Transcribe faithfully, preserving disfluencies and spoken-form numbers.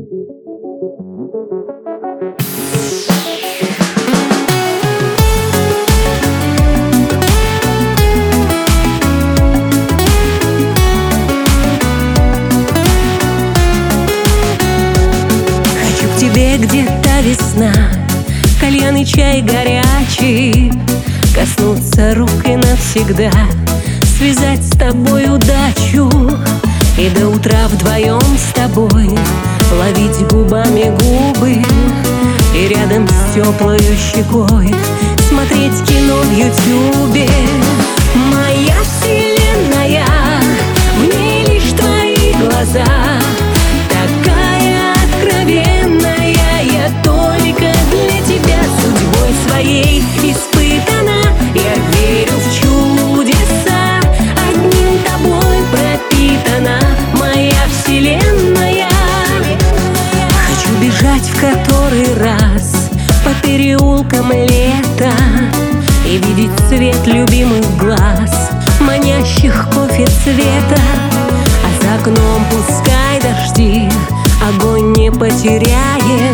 Где-то весна, кальян и чай горячий, коснуться рук и навсегда связать с тобой удачу. И до утра вдвоем с тобой ловить губами губы, и рядом с теплой щекой смотреть кино в ютюбе. Моя вселенная, в ней лишь твои глаза, такая откровенная, я только для тебя судьбой своей испытана. Я верю в чудеса, одним тобой пропитана моя вселенная. Хочу бежать в который раз по переулкам лета и видеть цвет любимых глаз, манящих кофе цвета. А за окном пускай дожди огонь не потеряет,